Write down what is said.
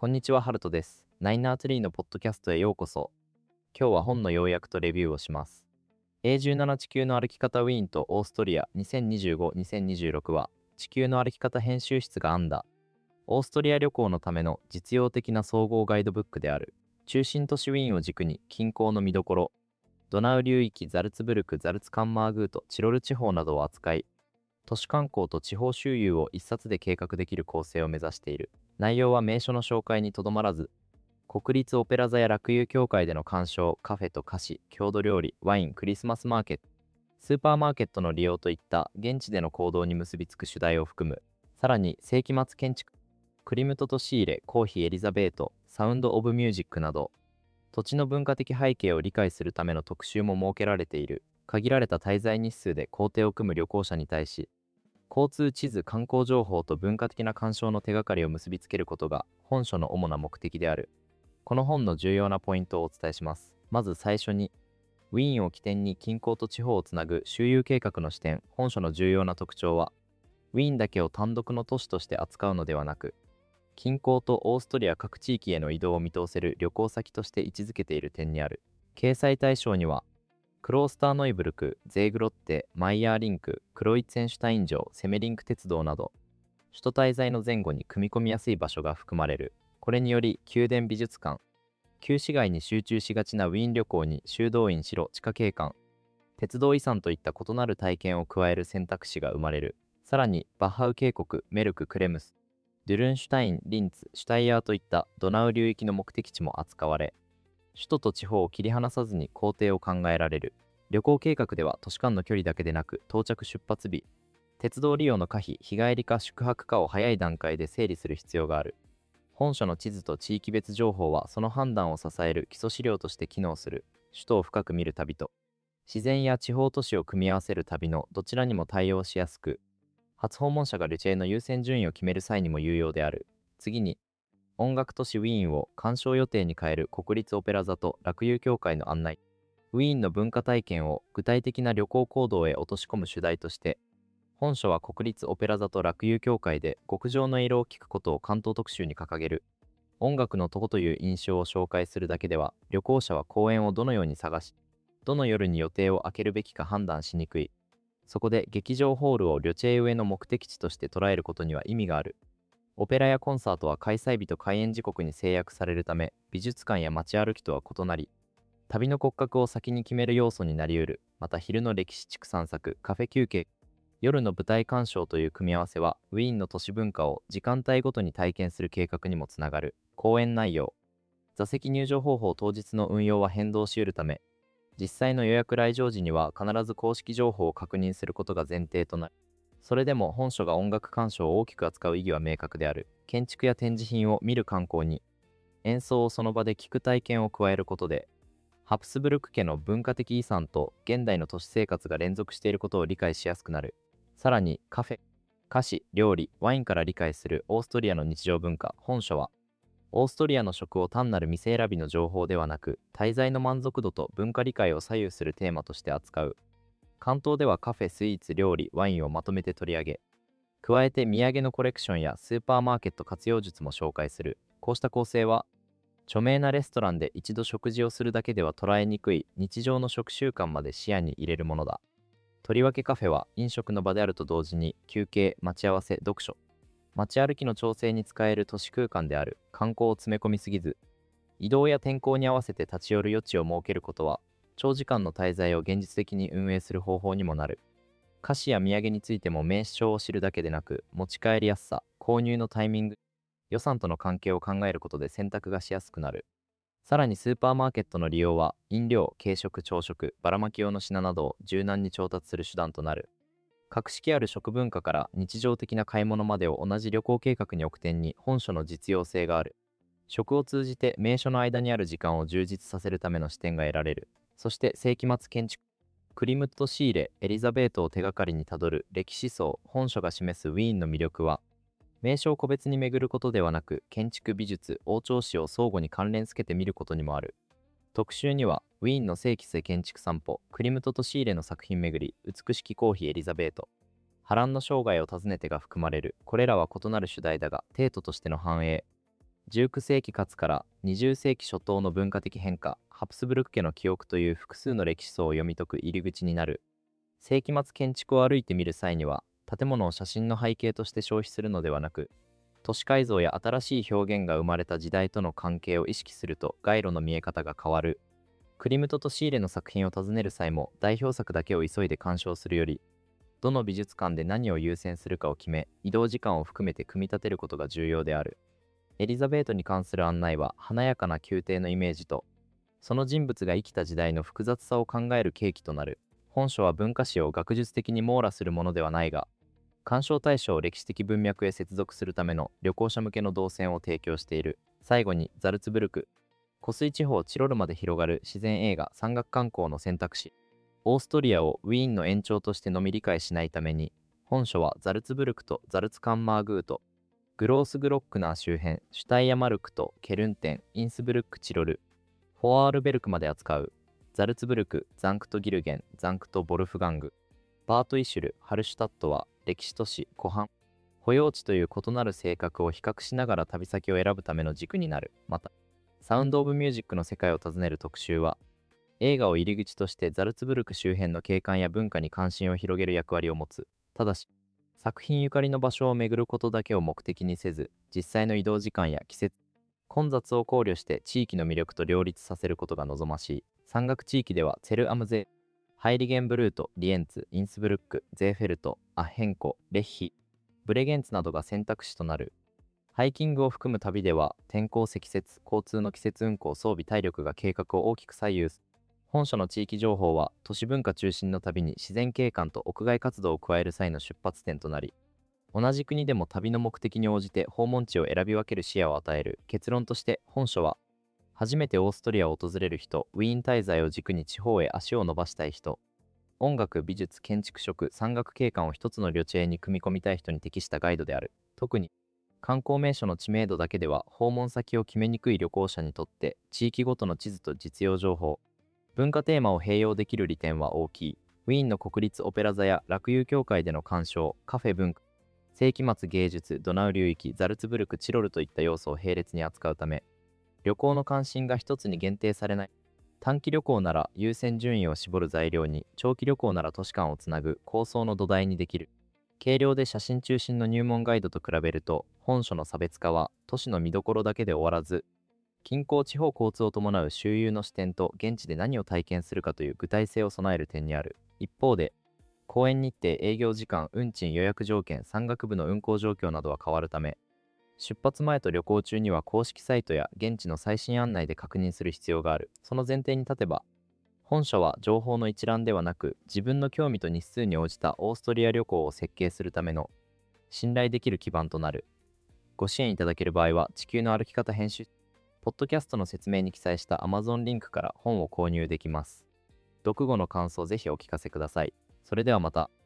こんにちは、ハルトです。ナイナーツリーのポッドキャストへようこそ。今日は本の要約とレビューをします。A17 地球の歩き方ウィーンとオーストリア2025-2026は、地球の歩き方編集室が編んだ、オーストリア旅行のための実用的な総合ガイドブックである。中心都市ウィーンを軸に近郊の見どころ、ドナウ流域ザルツブルク、ザルツカンマーグート、チロル地方などを扱い、都市観光と地方周遊を一冊で計画できる構成を目指している。内容は名所の紹介にとどまらず、国立オペラ座や楽友協会での鑑賞、カフェと菓子、郷土料理、ワイン、クリスマスマーケット、スーパーマーケットの利用といった現地での行動に結びつく主題を含む。さらに世紀末建築、クリムトとシーレ、コーヒーエリザベート、サウンド・オブ・ミュージックなど、土地の文化的背景を理解するための特集も設けられている。限られた滞在日数で行程を組む旅行者に対し、交通地図、観光情報と文化的な鑑賞の手がかりを結びつけることが本書の主な目的である。この本の重要なポイントをお伝えします。まず最初に、ウィーンを起点に近郊と地方をつなぐ周遊計画の視点。本書の重要な特徴は、ウィーンだけを単独の都市として扱うのではなく、近郊とオーストリア各地域への移動を見通せる旅行先として位置づけている点にある。掲載対象には、クロースターノイブルク、ゼーグロッテ、マイヤーリンク、クロイツェンシュタイン城、セメリンク鉄道など、首都滞在の前後に組み込みやすい場所が含まれる。これにより、宮殿美術館、旧市街に集中しがちなウィーン旅行に修道院、城、地下景観、鉄道遺産といった異なる体験を加える選択肢が生まれる。さらに、バッハウ渓谷、メルク、クレムス、デュルンシュタイン、リンツ、シュタイヤーといったドナウ流域の目的地も扱われ、首都と地方を切り離さずに行程を考えられる。旅行計画では都市間の距離だけでなく、到着出発日、鉄道利用の可否、日帰りか宿泊かを早い段階で整理する必要がある。本書の地図と地域別情報はその判断を支える基礎資料として機能する。首都を深く見る旅と、自然や地方都市を組み合わせる旅のどちらにも対応しやすく、初訪問者がルチェの優先順位を決める際にも有用である。次に、音楽都市ウィーンを鑑賞予定に変える国立オペラ座と楽友協会の案内。ウィーンの文化体験を具体的な旅行行動へ落とし込む主題として、本書は国立オペラ座と楽友協会で極上の色を聞くことを関東特集に掲げる。音楽のとこという印象を紹介するだけでは、旅行者は公演をどのように探し、どの夜に予定を空けるべきか判断しにくい。そこで劇場ホールをリョチェ上の目的地として捉えることには意味がある。オペラやコンサートは開催日と開演時刻に制約されるため、美術館や街歩きとは異なり、旅の骨格を先に決める要素になり得る。また昼の歴史地区散策、カフェ休憩、夜の舞台鑑賞という組み合わせは、ウィーンの都市文化を時間帯ごとに体験する計画にもつながる。講演内容、座席入場方法当日の運用は変動し得るため、実際の予約来場時には必ず公式情報を確認することが前提となる。それでも本書が音楽鑑賞を大きく扱う意義は明確である。建築や展示品を見る観光に、演奏をその場で聞く体験を加えることで、ハプスブルク家の文化的遺産と現代の都市生活が連続していることを理解しやすくなる。さらにカフェ、菓子、料理、ワインから理解するオーストリアの日常文化。本書は、オーストリアの食を単なる店選びの情報ではなく、滞在の満足度と文化理解を左右するテーマとして扱う。関東ではカフェ、スイーツ、料理、ワインをまとめて取り上げ、加えて土産のコレクションやスーパーマーケット活用術も紹介する。こうした構成は、著名なレストランで一度食事をするだけでは捉えにくい日常の食習慣まで視野に入れるものだ。とりわけカフェは飲食の場であると同時に休憩、待ち合わせ、読書、街歩きの調整に使える都市空間である。観光を詰め込みすぎず、移動や天候に合わせて立ち寄る余地を設けることは、長時間の滞在を現実的に運営する方法にもなる。菓子や土産についても名称を知るだけでなく、持ち帰りやすさ、購入のタイミング、予算との関係を考えることで選択がしやすくなる。さらにスーパーマーケットの利用は、飲料、軽食、朝食、ばらまき用の品などを柔軟に調達する手段となる。格式ある食文化から日常的な買い物までを同じ旅行計画に置く点に本書の実用性がある。食を通じて名所の間にある時間を充実させるための視点が得られる。そして世紀末建築、クリムト・シーレ、エリザベートを手がかりにたどる歴史層。本書が示すウィーンの魅力は、名所を個別に巡ることではなく、建築美術、王朝史を相互に関連付けて見ることにもある。特集には、ウィーンの世紀末建築散歩、クリムトとシーレの作品巡り、美しきコーヒーエリザベート、波乱の生涯を訪ねてが含まれる。これらは異なる主題だが、テートとしての繁栄、 19世紀末から20世紀初頭の文化的変化、ハプスブルク家の記憶という複数の歴史層を読み解く入り口になる。世紀末建築を歩いてみる際には、建物を写真の背景として消費するのではなく、都市改造や新しい表現が生まれた時代との関係を意識すると街路の見え方が変わる。クリムトとシーレの作品を訪ねる際も、代表作だけを急いで鑑賞するより、どの美術館で何を優先するかを決め、移動時間を含めて組み立てることが重要である。エリザベートに関する案内は、華やかな宮廷のイメージと、その人物が生きた時代の複雑さを考える契機となる。本書は文化史を学術的に網羅するものではないが、鑑賞対象を歴史的文脈へ接続するための旅行者向けの動線を提供している。最後に、ザルツブルク。湖水地方チロルまで広がる自然映画山岳観光の選択肢。オーストリアをウィーンの延長としてのみ理解しないために、本書はザルツブルクとザルツカンマーグート、グロースグロックナー周辺、シュタイヤマルクとケルンテン、インスブルックチロル、フォアールベルクまで扱う。ザルツブルク、ザンクトギルゲン、ザンクトボルフガング、バートイシュル、ハルシュタットは歴史都市、湖畔、保養地という異なる性格を比較しながら旅先を選ぶための軸になる。また、サウンド・オブ・ミュージックの世界を訪ねる特集は、映画を入り口としてザルツブルク周辺の景観や文化に関心を広げる役割を持つ。ただし、作品ゆかりの場所を巡ることだけを目的にせず、実際の移動時間や季節、混雑を考慮して地域の魅力と両立させることが望ましい。山岳地域ではツェルアムゼ、ハイリゲンブルート、リエンツ、インスブルック、ゼーフェルト、アッヘンコ、レッヒ、ブレゲンツなどが選択肢となる。ハイキングを含む旅では、天候、積雪、交通の季節運行、装備、体力が計画を大きく左右する。本書の地域情報は、都市文化中心の旅に自然景観と屋外活動を加える際の出発点となり、同じ国でも旅の目的に応じて訪問地を選び分ける視野を与える。結論として、本書は、初めてオーストリアを訪れる人、ウィーン滞在を軸に地方へ足を伸ばしたい人、音楽、美術、建築色、山岳景観を一つの旅程に組み込みたい人に適したガイドである。特に、観光名所の知名度だけでは訪問先を決めにくい旅行者にとって、地域ごとの地図と実用情報、文化テーマを併用できる利点は大きい。ウィーンの国立オペラ座や楽友協会での鑑賞、カフェ文化、世紀末芸術、ドナウ流域、ザルツブルク、チロルといった要素を並列に扱うため、旅行の関心が一つに限定されない。短期旅行なら優先順位を絞る材料に、長期旅行なら都市間をつなぐ構想の土台にできる。軽量で写真中心の入門ガイドと比べると、本書の差別化は都市の見どころだけで終わらず、近郊地方交通を伴う周遊の視点と現地で何を体験するかという具体性を備える点にある。一方で、公演日程、営業時間、運賃、予約条件、山岳部の運行状況などは変わるため、出発前と旅行中には公式サイトや現地の最新案内で確認する必要がある。その前提に立てば、本書は情報の一覧ではなく、自分の興味と日数に応じたオーストリア旅行を設計するための信頼できる基盤となる。ご支援いただける場合は、地球の歩き方編集、ポッドキャストの説明に記載した Amazon リンクから本を購入できます。読後の感想をぜひお聞かせください。それではまた。